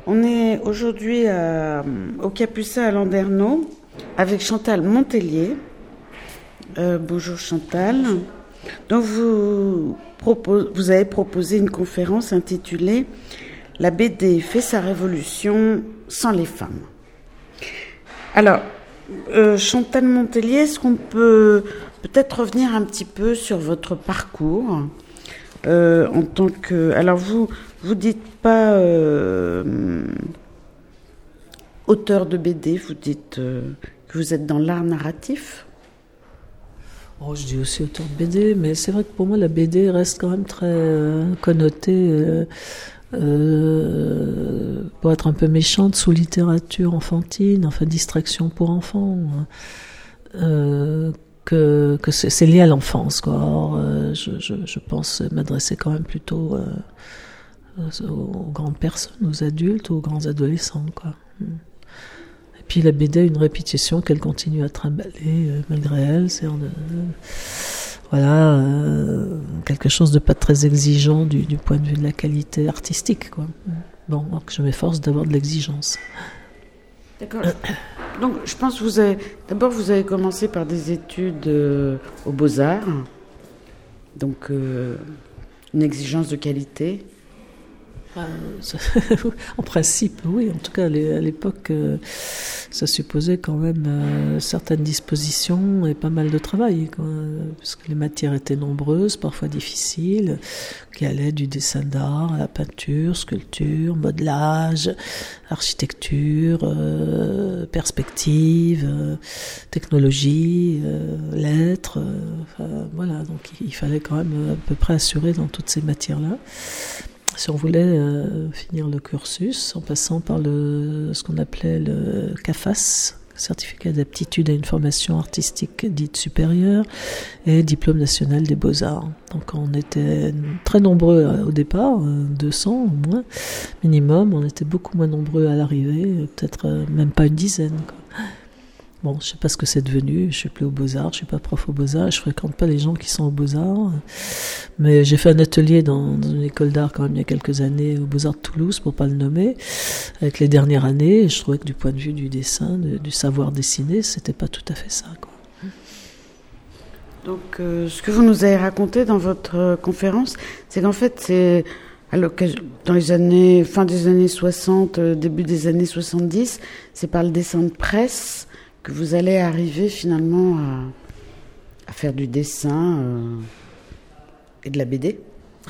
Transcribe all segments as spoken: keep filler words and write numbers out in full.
On est aujourd'hui à- au Capucin à Landerneau avec Chantal Montellier. Euh, bonjour Chantal. Donc vous, propos- vous avez proposé une conférence intitulée « La B D fait sa révolution sans les femmes ». Alors, euh, Chantal Montellier, est-ce qu'on peut peut-être revenir un petit peu sur votre parcours euh, en tant que... Alors vous, vous dites pas euh, auteur de B D, vous dites euh, que vous êtes dans l'art narratif. Oh, je dis aussi auteur de B D, mais c'est vrai que pour moi la B D reste quand même très euh, connotée, euh, euh, pour être un peu méchante, sous littérature enfantine, enfin distraction pour enfants, euh, que, que c'est, c'est lié à l'enfance, quoi. Or, euh, je, je, je pense m'adresser quand même plutôt euh, aux grandes personnes, aux adultes, aux grands adolescents, quoi. Et puis la B D a une répétition qu'elle continue à trimballer euh, malgré elle. C'est euh, voilà, euh, quelque chose de pas très exigeant du, du point de vue de la qualité artistique, quoi. Bon, alors que je m'efforce d'avoir de l'exigence. D'accord. Donc je pense que vous avez... D'abord vous avez commencé par des études euh, aux Beaux-Arts. Donc euh, une exigence de qualité. En principe, oui. En tout cas, à l'époque, ça supposait quand même euh, certaines dispositions et pas mal de travail, quoi, parce que les matières étaient nombreuses, parfois difficiles, qui allaient du dessin d'art à la peinture, sculpture, modelage, architecture, euh, perspective, euh, technologie, euh, lettres. Euh, enfin, voilà, donc il fallait quand même à peu près assurer dans toutes ces matières-là. Si on voulait euh, finir le cursus en passant par le, ce qu'on appelait le C A F A S, certificat d'aptitude à une formation artistique dite supérieure, et diplôme national des beaux-arts. Donc on était très nombreux au départ, deux cents au moins minimum. On était beaucoup moins nombreux à l'arrivée, peut-être même pas une dizaine, quoi. Bon, je sais pas ce que c'est devenu, je suis plus aux Beaux-Arts, je suis pas prof aux Beaux-Arts, je fréquente pas les gens qui sont aux Beaux-Arts. Mais j'ai fait un atelier dans, dans une école d'art quand même il y a quelques années aux Beaux-Arts de Toulouse, pour pas le nommer, avec les dernières années, et je trouvais que du point de vue du dessin, de, du savoir dessiner, c'était pas tout à fait ça, quoi. Donc euh, ce que vous nous avez raconté dans votre euh, conférence, c'est qu'en fait c'est à dans les années, fin des années soixante, euh, début des années soixante-dix, c'est par le dessin de presse que vous allez arriver finalement à, à faire du dessin euh, et de la B D.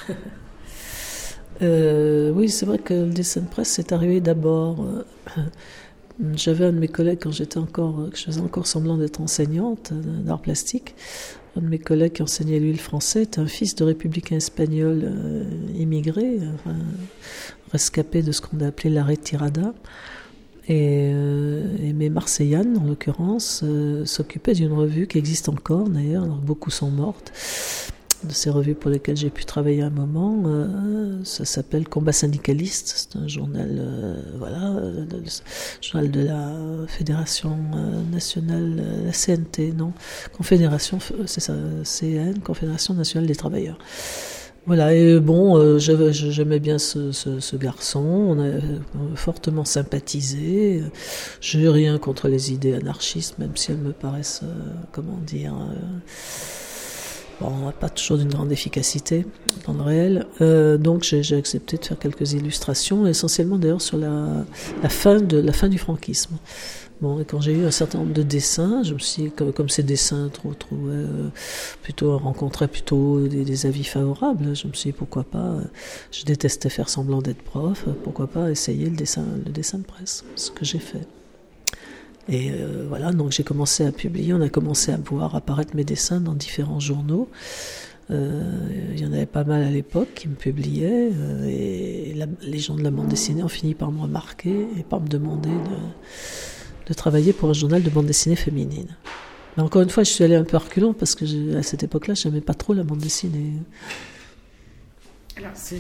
euh, Oui, c'est vrai que le dessin de presse c'est arrivé d'abord. J'avais un de mes collègues quand j'étais encore, que je faisais encore semblant d'être enseignante d'art plastique. Un de mes collègues qui enseignait lui le français était un fils de républicain espagnol euh, immigré, enfin, rescapé de ce qu'on a appelé la retirada. Et euh, Aimé Marseillane, en l'occurrence, euh, s'occupait d'une revue qui existe encore d'ailleurs, alors beaucoup sont mortes, de ces revues pour lesquelles j'ai pu travailler un moment. Euh, ça s'appelle Combat syndicaliste, c'est un journal, euh, voilà, le, le journal de la Fédération nationale, la C N T, non, Confédération, c'est ça, C N, Confédération nationale des travailleurs. Voilà, et bon, euh, j'aimais bien ce, ce, ce garçon, on a fortement sympathisé. Je n'ai rien contre les idées anarchistes, même si elles me paraissent, euh, comment dire, euh, bon, pas toujours d'une grande efficacité dans le réel. Euh, donc j'ai, j'ai accepté de faire quelques illustrations, essentiellement d'ailleurs sur la, la, fin de, la fin du franquisme. Bon, et quand j'ai eu un certain nombre de dessins, je me suis, comme, comme ces dessins trop, trop, euh, plutôt rencontraient plutôt des, des avis favorables, je me suis dit pourquoi pas. Euh, je détestais faire semblant d'être prof, pourquoi pas essayer le dessin, le dessin de presse, ce que j'ai fait. Et euh, voilà, donc j'ai commencé à publier, on a commencé à voir apparaître mes dessins dans différents journaux. Euh, il y en avait pas mal à l'époque qui me publiaient, euh, et la, les gens de la bande dessinée ont fini par me remarquer et par me demander de de travailler pour un journal de bande dessinée féminine. Mais encore une fois, je suis allée un peu reculant parce que je, à cette époque-là, je n'aimais pas trop la bande dessinée. Alors, c'est,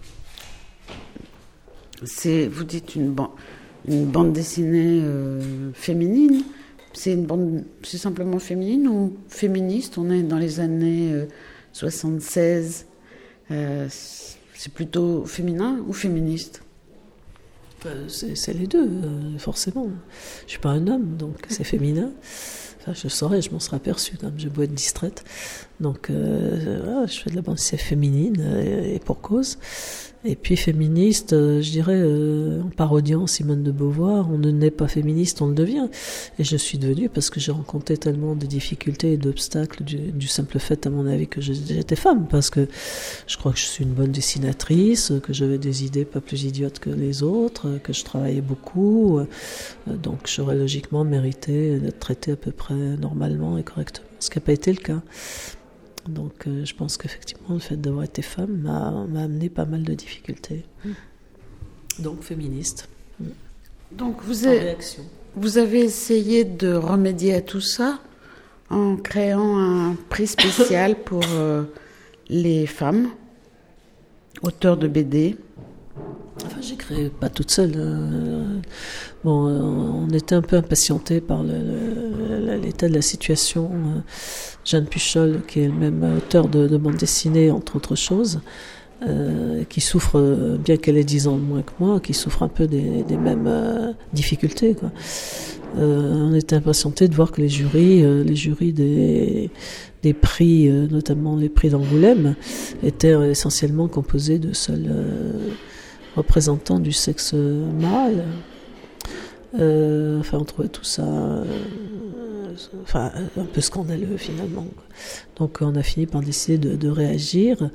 c'est vous dites une, ban, une bande dessinée euh, féminine. C'est une bande, c'est simplement féminine ou féministe? On est dans les années euh, soixante-seize. Euh, c'est plutôt féminin ou féministe? C'est, c'est les deux, euh, forcément. Je ne suis pas un homme, donc c'est féminin. Enfin, je le saurais, je m'en serais aperçue quand même, j'ai beau être distraite. Donc, euh, voilà, je fais de la bande dessinée féminine, et, et pour cause. Et puis féministe, euh, je dirais, euh, en parodiant Simone de Beauvoir, on ne naît pas féministe, on le devient. Et je suis devenue parce que j'ai rencontré tellement de difficultés et d'obstacles du, du simple fait, à mon avis, que j'étais femme. Parce que je crois que je suis une bonne dessinatrice, que j'avais des idées pas plus idiotes que les autres, que je travaillais beaucoup. Donc j'aurais logiquement mérité d'être traitée à peu près normalement et correctement, ce qui n'a pas été le cas. Donc euh, je pense qu'effectivement le fait d'avoir été femme m'a, m'a amené pas mal de difficultés. Donc féministe. Donc vous avez, vous avez essayé de remédier à tout ça en créant un prix spécial pour euh, les femmes, auteurs de B D. Enfin, j'ai créé pas toute seule. Euh, bon, euh, on était un peu impatientés par le, le, l'état de la situation. Euh, Jeanne Puchol, qui est elle-même auteure de, de bande dessinée, entre autres choses, euh, qui souffre, bien qu'elle ait dix ans de moins que moi, qui souffre un peu des, des mêmes euh, difficultés, quoi. Euh, on était impatientés de voir que les jurys, euh, les jurys des, des prix, euh, notamment les prix d'Angoulême, étaient essentiellement composés de seuls euh, représentants du sexe mâle. Euh, enfin, on trouvait tout ça euh, enfin, un peu scandaleux finalement. Donc, on a fini par décider de, de réagir.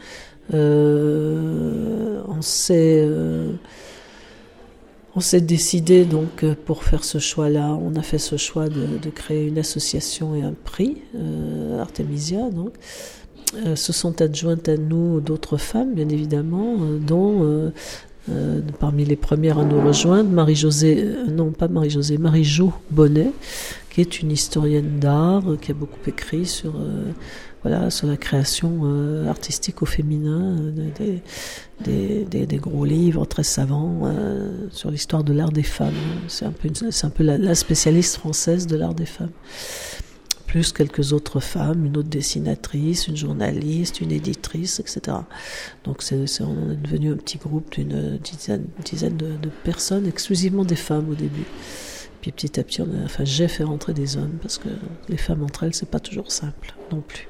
Euh, on s'est, euh, on s'est décidé donc pour faire ce choix-là. On a fait ce choix de, de créer une association et un prix, euh, Artemisia. Donc, euh, se sont adjointes à nous d'autres femmes, bien évidemment, euh, dont euh, Euh, parmi les premières à nous rejoindre, Marie-Josée, euh, non pas Marie-Josée, Marie-Jo Bonnet, qui est une historienne d'art, euh, qui a beaucoup écrit sur, euh, voilà, sur la création euh, artistique au féminin, euh, des, des, des, des gros livres très savants euh, sur l'histoire de l'art des femmes. C'est un peu, une, c'est un peu la, la spécialiste française de l'art des femmes. Plus quelques autres femmes, une autre dessinatrice, une journaliste, une éditrice, et cetera. Donc c'est, c'est, on est devenu un petit groupe d'une dizaine, dizaine de, de personnes, exclusivement des femmes au début. Puis petit à petit, on a, enfin, j'ai fait rentrer des hommes, parce que les femmes entre elles, c'est pas toujours simple non plus.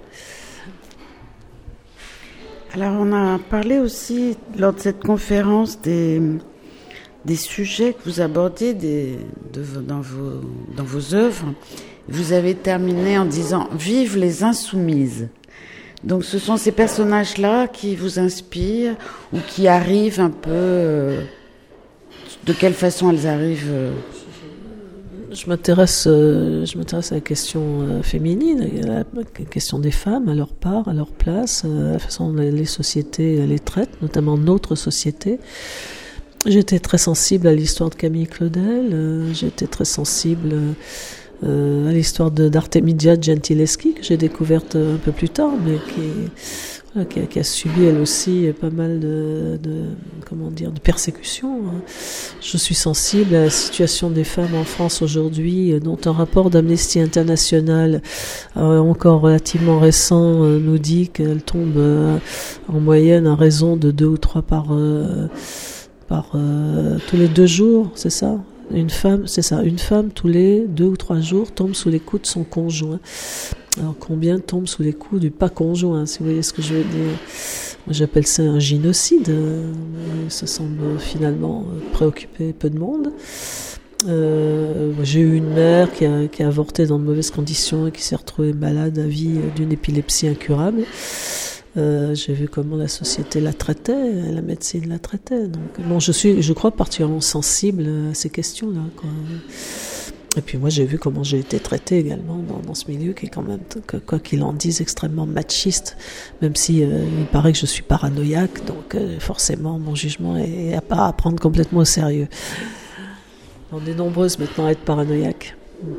Alors on a parlé aussi, lors de cette conférence, des, des sujets que vous abordiez des, de, dans, vos, dans vos œuvres. Vous avez terminé en disant « Vive les insoumises ». Donc ce sont ces personnages-là qui vous inspirent ou qui arrivent un peu... Euh, de quelle façon elles arrivent euh... Je m'intéresse, euh, je m'intéresse à la question euh, féminine, à la question des femmes, à leur part, à leur place, euh, à la façon dont les, les sociétés les traitent, notamment notre société. J'étais très sensible à l'histoire de Camille Claudel, euh, j'étais très sensible... Euh, Euh, à l'histoire de, d'Artemisia Gentileschi, que j'ai découverte un peu plus tard, mais qui, voilà, qui, a, qui a subi elle aussi pas mal de, de, comment dire, de persécutions. Je suis sensible à la situation des femmes en France aujourd'hui, dont un rapport d'Amnesty International, euh, encore relativement récent, euh, nous dit qu'elles tombent euh, en moyenne à raison de deux ou trois par, euh, par euh, tous les deux jours, c'est ça ? Une femme, c'est ça, une femme tous les deux ou trois jours tombe sous les coups de son conjoint. Alors combien tombe sous les coups du pas conjoint, si vous voyez ce que je veux dire. Moi, j'appelle ça un gynocide. Ça semble finalement préoccuper peu de monde. Euh, j'ai eu une mère qui a, qui a avorté dans de mauvaises conditions et qui s'est retrouvée malade à vie d'une épilepsie incurable. Euh, j'ai vu comment la société la traitait, la médecine la traitait. Donc, bon, je suis, je crois, particulièrement sensible à ces questions-là, quoi. Et puis moi, j'ai vu comment j'ai été traitée également dans, dans ce milieu qui est quand même, quoi qu'il en dise, extrêmement machiste, même si euh, il paraît que je suis paranoïaque, donc euh, forcément, mon jugement est à pas à prendre complètement au sérieux. On est nombreuses maintenant à être paranoïaques.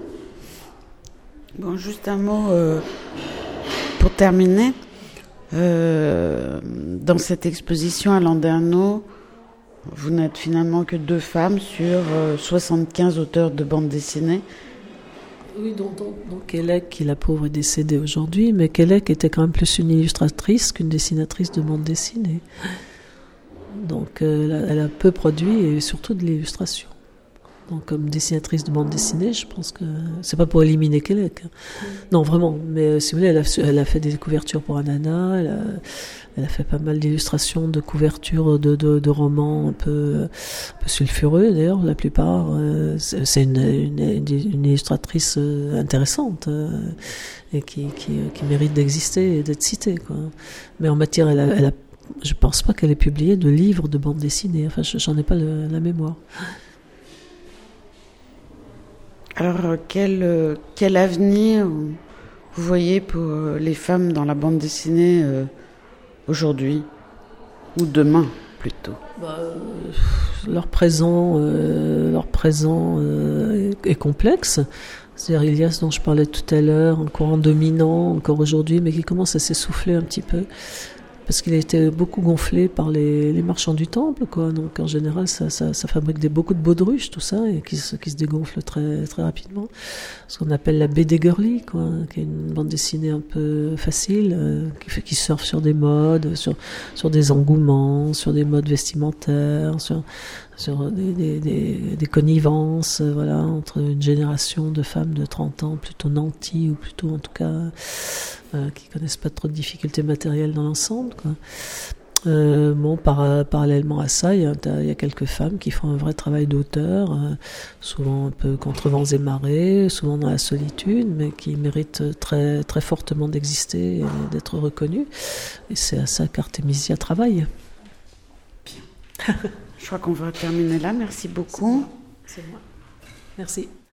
Bon, juste un mot euh, pour terminer. Euh, dans cette exposition à Landerneau, vous n'êtes finalement que deux femmes sur euh, soixante-quinze auteurs de bande dessinée. Oui, donc, donc, donc Kélek, qui la pauvre est décédée aujourd'hui, mais Kélek était quand même plus une illustratrice qu'une dessinatrice de bande dessinée. Donc euh, elle, a, elle a peu produit et surtout de l'illustration. Donc comme dessinatrice de bande dessinée, je pense que c'est pas pour éliminer Québec. Non, vraiment. Mais euh, si vous voulez, elle a, elle a fait des couvertures pour Anana, elle a, elle a fait pas mal d'illustrations, de couvertures de, de, de romans un peu, un peu sulfureux d'ailleurs, la plupart. Euh, c'est c'est une, une, une illustratrice intéressante euh, et qui, qui, qui mérite d'exister et d'être citée, quoi. Mais en matière, elle a, elle a, je pense pas qu'elle ait publié de livres de bande dessinée. Enfin, j'en ai pas le, la mémoire. Alors, quel, euh, quel avenir vous voyez pour euh, les femmes dans la bande dessinée euh, aujourd'hui ou demain plutôt? Bah, euh, leur présent, euh, leur présent euh, est, est complexe. C'est-à-dire Ilias dont je parlais tout à l'heure, encore en dominant, encore aujourd'hui, mais qui commence à s'essouffler un petit peu. Parce qu'il a été beaucoup gonflé par les, les marchands du temple, quoi. Donc en général, ça, ça, ça fabrique des, beaucoup de baudruches, tout ça, et qui se, qui se dégonfle très, très rapidement. Ce qu'on appelle la B D girly, quoi, qui est une bande dessinée un peu facile, euh, qui, fait, qui surfe sur des modes, sur, sur des engouements, sur des modes vestimentaires, sur, sur des, des, des, des connivences, euh, voilà, entre une génération de femmes de trente ans, plutôt nanties, ou plutôt en tout cas euh, qui connaissent pas trop de difficultés matérielles dans l'ensemble, quoi. Euh, bon, par, parallèlement à ça, il y, a, il y a quelques femmes qui font un vrai travail d'auteur, euh, souvent un peu contre vents et marées, souvent dans la solitude, mais qui méritent très, très fortement d'exister et d'être reconnues. Et c'est à ça qu'Artemisia travaille. Je crois qu'on va terminer là. Merci beaucoup. C'est moi. C'est moi. Merci.